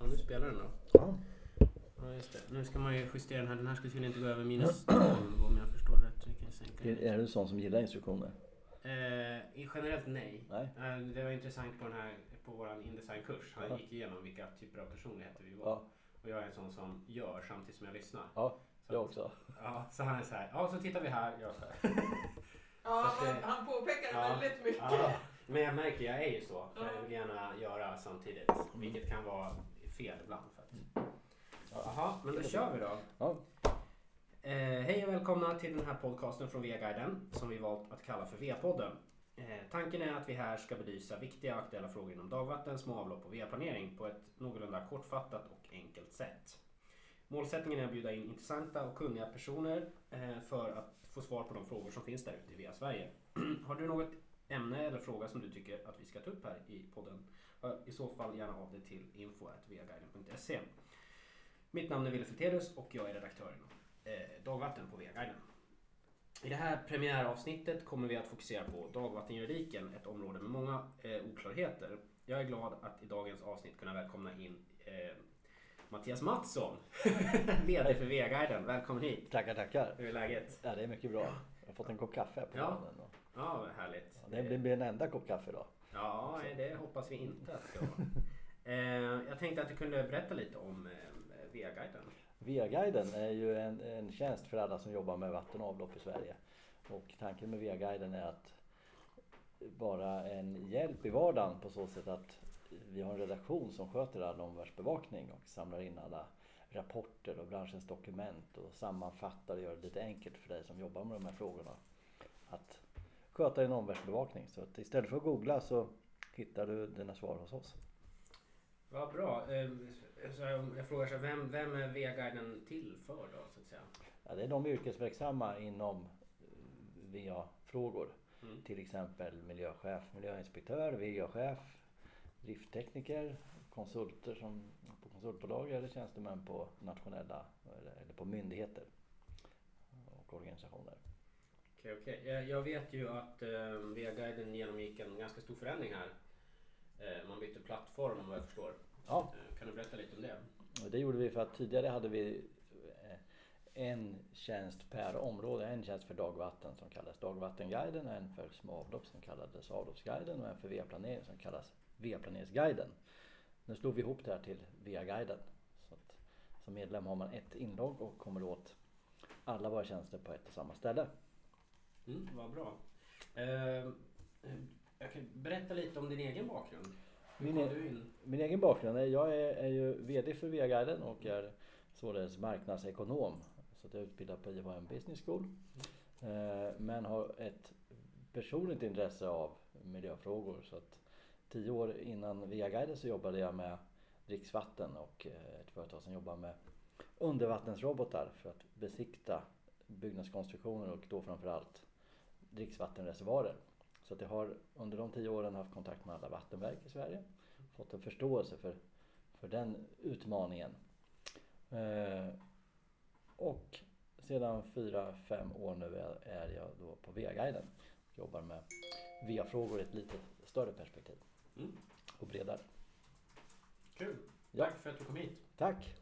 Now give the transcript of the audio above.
Ja, nu spelar den då. Ja. Ja, just det. Nu ska man ju justera den här. Den här ska tydligen inte gå över minus 12 om jag förstår rätt. Så vi kan sänka. Är du sån som gillar instruktioner? Generellt nej. Nej. Det var intressant på vår InDesign-kurs. Han gick igenom vilka typer av personligheter vi var. Ja. Och jag är en sån som gör samtidigt som jag lyssnar. Ja, Så jag att- också. Ja, så han är så här. Ja, så tittar vi här. Jag så här. Ja, Så att han påpekar ja, väldigt mycket. Ja, men jag märker, jag är ju så. För jag vill gärna göra samtidigt. Vilket kan vara fel ibland. För att... Jaha, men då kör vi då. Ja. Hej och välkomna till den här podcasten från VA-guiden som vi valt att kalla för VA-podden. Tanken är att vi här ska belysa viktiga och aktuella frågor inom dagvatten, småavlopp och VA-planering på ett någorlunda kortfattat och enkelt sätt. Målsättningen är att bjuda in intressanta och kunniga personer för att få svar på de frågor som finns där ute i VA-Sverige. Har du något ämne eller fråga som du tycker att vi ska ta upp här i podden? I så fall gärna av det till info@vaguiden.se. Mitt namn är Wille Felterius och jag är redaktör inom dagvatten på VA-guiden. I det här premiäravsnittet kommer vi att fokusera på dagvattenjuridiken, ett område med många oklarheter. Jag är glad att i dagens avsnitt kunna välkomna in Mattias Mattsson, vd för VA-guiden. Välkommen hit. Tackar. Hur är läget? Ja, det är mycket bra. Jag har fått en kopp kaffe på morgonen. Ja, vad härligt. Ja, det blir en enda kopp kaffe då. Ja, det hoppas vi inte att det ska vara. Jag tänkte att du kunde berätta lite om VA-guiden. VA-guiden är ju en tjänst för alla som jobbar med vatten och avlopp i Sverige. Och tanken med VA-guiden är att vara en hjälp i vardagen på så sätt att vi har en redaktion som sköter all omvärldsbevakning och samlar in alla rapporter och branschens dokument och sammanfattar och gör det lite enkelt för dig som jobbar med de här frågorna att sköta en omvärldsbevakning. Så att istället för att googla så hittar du dina svar hos oss. Vad bra. Så jag frågar så vem är VA-guiden till för då, så att säga? Ja, det är de yrkesverksamma inom VA-frågor. Till exempel miljöchef, miljöinspektör, VA-chef, drifttekniker, konsulter som på konsultbolag eller tjänstemän på nationella eller på myndigheter och organisationer. Okej. Jag vet ju att VA-guiden genomgick en ganska stor förändring här. Man bytte plattform vad jag förstår. Ja. Kan du berätta lite om det? Och det gjorde vi för att tidigare hade vi en tjänst per område, en tjänst för dagvatten som kallas dagvattenguiden, en för småavlopp som kallades avloppsguiden och en för VA-planering som kallas VA-planeringsguiden. Nu slog vi ihop det här till VA-guiden. Så att som medlem har man ett inlogg och kommer åt alla våra tjänster på ett och samma ställe. Vad bra. Jag kan berätta lite om din egen bakgrund. Min egen bakgrund är jag är ju vd för VA-guiden och är således marknadsekonom. Så att jag är utbildad på IHM Business School. Men har ett personligt intresse av miljöfrågor. Så att 10 år innan VA-guiden så jobbade jag med dricksvatten och ett företag som jobbar med undervattensrobotar för att besikta byggnadskonstruktioner och då framförallt dricksvattenreservoarer. Så att jag har under de 10 åren haft kontakt med alla vattenverk i Sverige. Fått en förståelse för den utmaningen. Och sedan 4-5 år nu är jag då på VA-guiden. Jobbar med VA-frågor i ett lite större perspektiv. Och bredare. Kul. Ja. Tack för att du kom hit. Tack.